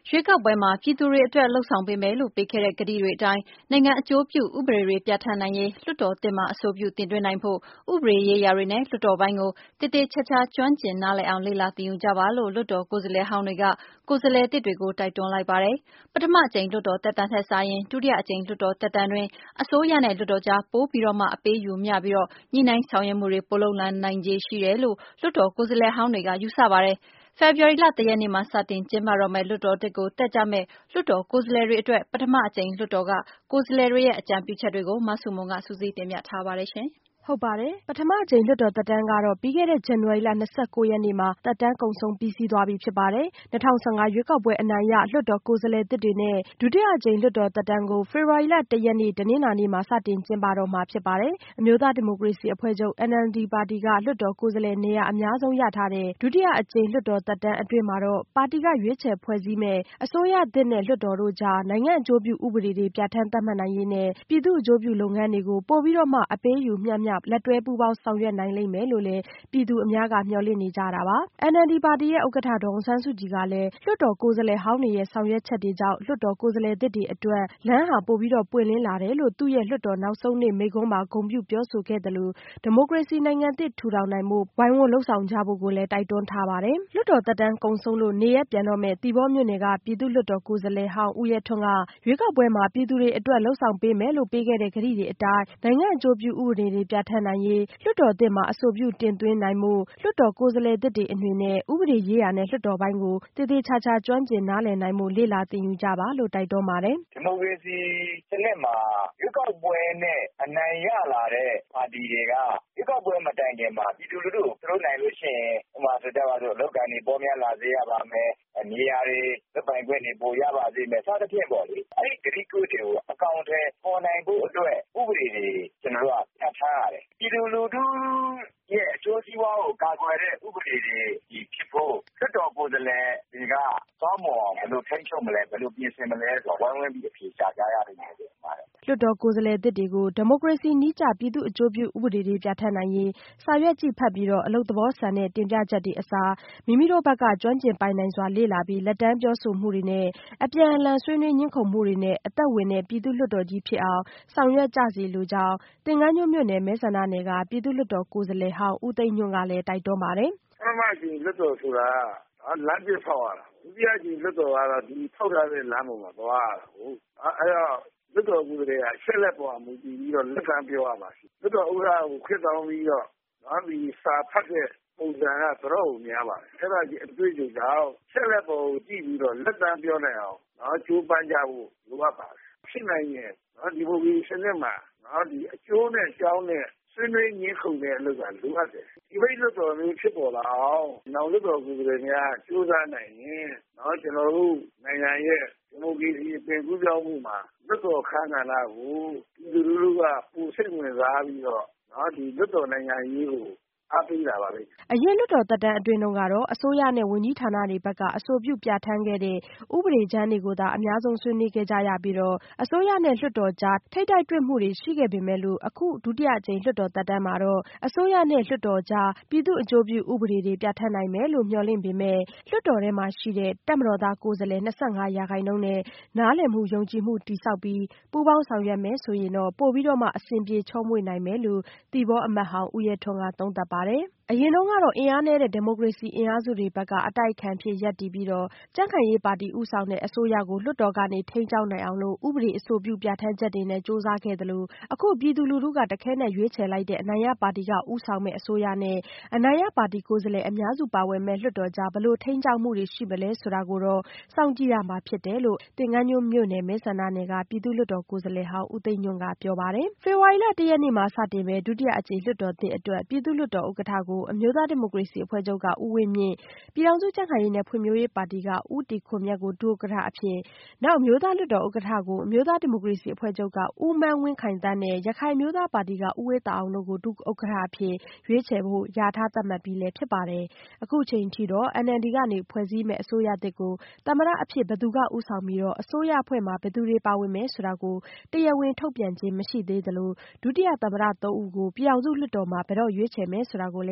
ရွေးကောက်ပွဲမှာပြည်သူတွေအတွက်လုပ်ဆောင်ပေးမယ်လို့ပေးခဲ့တဲ့ကတိတွေအတိုင်းနိုင်ငံအကျိုးပြုဥပဒေတွေပြဌာန်းနိုင်ရေးလွှတ်တော်သစ်မှာအဆိုပြုတင်သွင်းနိုင်ဖို့ဥပဒေရေးရာတွေနဲ့လွှတ်တော်ပိုင်းကိုသေသေချာချာကျွမ်းကျင်နားလည်အောင်လေ့လာသင်ယူကြပါလို့လွှတ်တော်ကိုယ်စားလှယ်ဟောင်းတွေကကိုယ်စားလှယ်သစ်တွေကိုတိုက်တွန်းလိုက်ပါတယ်။ပထမအကြိမ်လွှတ်တော်သက်တမ်းထက်စာရင်ဒုတိယအကြိမ်လွှတ်တော်သက်တမ်းတွင်အစိုးရနဲ့လွှတ်တော်ကြားပိုပြီးတော့မှအပေးယူမျှပြီးညှိနှိုင်းဆောင်ရွက်မှုတွေပိုလုပ်လာနိုင်ခြေရှိတယ်လို့လွှတ်တော်ကိုယ်စားလှယ်ဟောင်းတွေကယူဆပါတယ်။ဖေဖော်ဝါရီလ 1 ရက်နေ့မှာစတင်ကျင်းပတော့မယ့်လွှတ်တော်သစ်ကိုတက်ကြမယ့်လွှတ်တော်ကိုယ်စားလှယ်တွေအတွက်ပထမအကြိမ်လွှတ်တော်ကကိုယ်စားလှယ်တွေရဲ့အကြံပြုချက်တွေကိုမဆုမွန်ကစုစည်းတင်ပြထားပါတယ်ရှင်။ဟုတ်ပါတယ်ပထမအကြိမ်လွှတ်တော်သက်တမ်းကတော့ပြီးခဲ့တဲ့ဇန်နဝါရီလ29ရက်နေ့မှာသက်တမ်းကုန်ဆုံးပြီးစီးသွားပြီဖြစ်ပါတယ်။2015ရွေးကောက်ပွဲအနိုင်ရလွှတ်တော်ကိုယ်စားလှယ်သစ်တွေနဲ့ဒုတိယအကြိမ်လွှတ်တော်သက်တမ်းကိုဖေဖော်ဝါရီလ 1 ရက်နေ့တနင်္လာနေ့မှာစတင်ကျင်းပတော့မှာဖြစ်ပါတယ်။အမျိုးသားဒီမိုကရေစီအဖွဲ့ချုပ် NLD ပါတီကလွှတ်တော်ကိုယ်စားလှယ်နေရာအများဆုံးရထားတဲ့ဒုတိယအကြိမ်လွှတ်တော်သက်တမ်းအတွင်းမှာတော့ပါတီကရွေးချယ်ဖွဲ့စည်းမယ့်အစိုးရသစ်နဲ့လွှတ်တော်တို့ကြားနိုင်ငံအကျိုးပြုဥပဒေတွေပြဋ္ဌာန်းသတ်မှတ်နိုင်ရေးနဲ့ပြည်သူ့အကျိုးပြုလုပ်ငန်းတွေကိုပိုပြီးတော့မှအပေးယူမျှလက်တွဲပူးပေါင်းဆောင်ရွက်နိုင်လိမ့်မယ်လို့လည်းပြည်သူအများကမျှော်လင့်နေကြတာပါ။ NLD ပါတီရဲ့ဥက္ကဋ္ဌဒေါ်အောင်ဆန်းစုကြည်ကလည်းလွှတ်တော်ကိုယ်စားလှယ်ဟောင်းတွေရဲ့ဆောင်ရွက်ချက်တွေကြောင့်လွှတ်တော်ကိုယ်စားလှယ်သစ်တွေအတွက်လမ်းဟာပိုပြီးတော့ပွင့်လင်းလာတယ်လို့သူ့ရဲ့လွှတ်တော်နောက်ဆုံးနေ့မိန့်ခွန်းမှာဂုဏ်ပြုပြောဆိုခဲ့သလိုဒီမိုကရေစီနိုင်ငံသစ်ထူထောင်နိုင်ဖို့ဝိုင်းဝန်းလုပ်ဆောင်ကြဖို့ကိုလည်းတိုက်တွန်းထားပါတယ်။လွှတ်တော်သက်တမ်းကုန်ဆုံးလို့နေရပ်ပြန်တော့မယ့်သီပေါမြို့နယ်ကပြည်သူ့လွှတ်တော်ကိုယ်စားလှယ်ဟောင်းဦးရဲထွန်းကရွေးကောက်ပွဲမှာပြည်သူတွေအတွက်လုပ်ဆောင်ပေးမယ်လို့ပေးခဲ့တဲ့ကတိတွေအတိုင်းနိုင်ငံအကျိုးပြုဥပဒေတွေပြဋ္ဌာန်းနိုင်ရေးလွှတ်တော်သစ်မှာအဆိုပြုတင်သွင်းနိုင်မှုလွှတ်တော်ကိုယ်စားလှယ်သစ်တွေအနေနဲ့ဥပဒေရေးရာနဲ့လွှတ်တော်ပိုင်းကိုသေသေချာချာကျွမ်းကျင်နားလည်နိုင်မှုလေ့လာသင်ယူကြပါလို့တိုက်တွန်းပါတယ်။ဒီမိုကရေစီစနစ်မှာရွေးကောက်ပွဲနဲ့အနိုင်ရလာတဲ့ပါတီတွေကရွေးကောက်ပွဲမတိုင်ခင်မှာပြည်သူလူထုကိုသူတို့နိုင်လို့ရှိရင်ဥပမာဆိုကြပါစို့လောက်ကန်တွေပေါ်များလာစေရပါမယ်နေရာတွေသက်ပိုင်ခွင့်တွေပိုရပါစေမယ်စသဖြင့်ပေါ့လေအဲ့ဒီဂရိကုတွေကိုအကောင့်ထဲပေါ်နိုင်ဖို့အတွက်ဥပဒေတွေကျွန်တော်တို့ကပြဋ္ဌာန်းရတယ်ပြည်သူလူထုရဲ့အကျိုးစီးပွားကိုကာကွယ်တဲ့ဥပဒေတွေဖြစ်ဖို့လွှတ်တော်ကိုယ်စားလှယ်တွေကသောမော်ဘယ်လိုထိန်းချုပ်မလဲဘယ်လိုပြင်ဆင်မလဲဆိုတော့ဝိုင်းဝန်းပြီးအဖြေရှာကြရလိမ့်မယ်လို့ပါတယ်လွှတ်တော်ကိုယ်စားလှယ်သစ်တွေကိုဒီမိုကရေစီနည်းကျပြည်သူ့အကျိုးပြုဥပဒေတွေပြဋ္ဌာန်းနိုင်ရေးစာရွက်ကြည့်ဖတ်ပြီးတော့အလုပ်သဘောဆန်တဲ့တင်ပြချက်တွေအစားမိမိတို့ဘက်ကကျွမ်းကျင်ပိုင်နိုင်စွာလေ့လာပြီးလက်တန်းပြောဆိုမှုတွေနဲ့အပြန်အလှန်ဆွေးနွေးညှိခုံမှုတွေနဲ့အသက်ဝင်တဲ့ပြည်သူ့လွှတ်တော်ကြီးဖြစ်အောင်ဆောင်ရွက်ကြစေလိုကြောင်းသင်္ကန်းကျွန်းမြို့နယ်မဲဆန္ဒနယ်ကပြည်သူ့လွှတ်တော်ကိုယ်စားလှယ်ဟောင်းဦးသိန်းညွန့်ကလည်းတိုက်တွန်းပါတယ်ပထမအကြိမ်လွှတ်တော်ဆိုတာလမ်းပြဖောက်ရတာဒုတိယအကြိမ်လွှတ်တော်ကတော့ဒီဖောက်ထားတဲ့လမ်းပေါ်မှာသွားရတာဟုတ်အဲ့တော့လွှတ်တော်ကိုယ်စားလှယ်ကဆက်လက်ပေါ်မူတည်ပြီးတော့လက်ခံပြောရပါရှိလွှတ်တော်ဥက္ကဋ္ဌကိုခွင့်တောင်းပြီးတော့ဒီစာဖတ်တဲ့ပုံစံကတော်တော်များပါတယ်အဲ့ဒါကြီးအတွေ့အကြုံကြောင့်ဆက်လက်ပေါ်ကိုကြည့်ပြီးတော့လက်ခံပြောနိုင်အောင်ကြိုးပမ်းကြဖို့လိုအပ်ပါတယ်ဖြစ်နိုင်ရင်ဒီမိုကရေစီစနစ်မှာဒီအကျိုးနဲ့ကြောင်းနဲ့ဆွေးနွေးညှိခုံတဲ့အလုပ်ကလိုအပ်တယ်ဒီဘက်လွှတ်တော်မျိုးဖြစ်ပေါ်လာအောင်နောက်လွှတ်တော်ကိုယ်စားလှယ်များကြိုးစားနိုင်ရင်ကျွန်တော်တို့နိုင်ငံရဲ့ဒီမိုကရေစီအသွင်ကူးပြောင်းမှုမှာလွှတ်တော်ခန်းကဏ္ဍကိုပြည်သူလူထုကပိုစိတ်ဝင်စားပြီးတော့ဒီလွှတ်တော်နိုင်ငံရေးကိုအားပေးတာပါပဲအရင်လွှတ်တော်သက်တမ်းအတွင်းကတော့အစိုးရနဲ့ဝန်ကြီးဌာနတွေဘက်ကအဆိုပြုပြဋ္ဌာန်းခဲ့တဲ့ဥပဒေကြမ်းတွေကိုသာအများဆုံးဆွေးနွေးခဲ့ကြရပြီးတော့အစိုးရနဲ့လွှတ်တော်ကြားထိပ်တိုက်တွေ့မှုတွေရှိခဲ့ပေမဲ့လို့အခုဒုတိယအကြိမ်လွှတ်တော်သက်တမ်းမှာတော့အစိုးရနဲ့လွှတ်တော်ကြားပြည်သူ့အကျိုးပြုဥပဒေတွေပြဋ္ဌာန်းနိုင်မယ်လို့မျှော်လင့်ပေမဲ့လွှတ်တော်ထဲမှာရှိတဲ့တပ်မတော်သားကိုယ်စားလှယ်25%နဲ့နားလည်မှုယုံကြည်မှုတည်ဆောက်ပြီးပူးပေါင်းဆောင်ရွက်မယ်ဆိုရင်တော့ပိုပြီးတော့မှအဆင်ပြေချောမွေ့နိုင်မယ်လို့သီပေါအမတ်ဟောင်းဦးရဲထွန်းကသုံးသပ်ပါတယ်အရင်တုန်းကတော့အင်အားနည်းတဲ့ဒီမိုကရေစီအင်အားစုတွေဘက်ကအတိုက်အခံဖြစ်ရပ်တည်ပြီးတော့ကြံ့ခိုင်ရေးပါတီဦးဆောင်တဲ့အစိုးရကိုလွှတ်တော်ကနေထိန်းကျောင်းနိုင်အောင်လို့ဥပဒေအဆိုပြုပြဋ္ဌာန်းချက်တွေနဲ့ကြိုးစားခဲ့သလိုအခုပြည်သူလူထုကတခဲနဲ့ရွေးချယ်လိုက်တဲ့အနိုင်ရပါတီကဦးဆောင်မဲ့အစိုးရနဲ့အနိုင်ရပါတီကိုယ်စားလှယ်အများစုပါဝင်မဲ့လွှတ်တော်ကြားဘယ်လိုထိန်းကျောင်းမှုတွေရှိမလဲဆိုတာကိုတော့စောင့်ကြည့်ရမှာဖြစ်တယ်လို့သင်္ကန်းကျွန်းမြို့နယ်မဲဆန္ဒနယ်ကပြည်သူ့လွှတ်တော်ကိုယ်စားလှယ်ဟောင်းဦးသိန်းညွန့်ကပြောပါတယ်။ဖေဖော်ဝါရီလ 1 ရက်နေ့မှာစတင်မဲ့ဒုတိယအကြိမ်လွှတ်တော်သစ်အတွက်ပြည်သူ့လွှတ်တော်ဥက္ကဋ္ဌကိုအမျိုးသားဒီမိုကရေစီအဖွဲ့ချုပ်ကဦးဝင်းမြင့်ပြည်ထောင်စုကြံ့ခိုင်ရေးနဲ့ဖွံ့ဖြိုးရေးပါတီကဦးတီခွန်မြတ်ကိုဒုဥက္ကဋ္ဌအဖြစ်နောက်အမျိုးသားလွှတ်တော်ဥက္ကဋ္ဌကိုအမျိုးသားဒီမိုကရေစီအဖွဲ့ချုပ်ကဦးမန်းဝင်းခိုင်သန်းနဲ့ရခိုင်အမျိုးသားပါတီကဦးဝေးသာအောင်တို့ကိုဒုဥက္ကဋ္ဌအဖြစ်ရွေးချယ်ဖို့လျာထားသတ်မှတ်ပြီးလည်းဖြစ်ပါတယ်။အခုချိန်ထိတော့ NLD ကနေဖွဲ့စည်းမဲ့အစိုးရသစ်ကိုသမ္မတအဖြစ်ဘယ်သူကဦးဆောင်ပြီးတော့အစိုးရအဖွဲ့မှာဘယ်သူတွေပါဝင်မယ်ဆိုတာကိုတရားဝင်ထုတ်ပြန်ခြင်းမရှိသေးသလိုဒုတိယသမ္မတ3ဦးကိုပြည်ထောင်စုလွှတ်တော်မှာဘယ်တော့ရွေးချယ်မယ်ဆိုတာကိုလည်း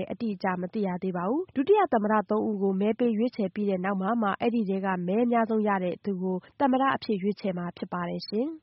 လည်းအတိအကျမသိရသေးပါဘူး။ ဒုတိယသမ္မတ 3 ဦးကိုမဲပေးရွေးချယ်ပြီးတဲ့နောက်မှာမှ အဲဒီထဲကမဲအများဆုံးရတဲ့သူကိုသမ္မတအဖြစ်ရွေးချယ်မှာဖြစ်ပါတယ်ရှင်။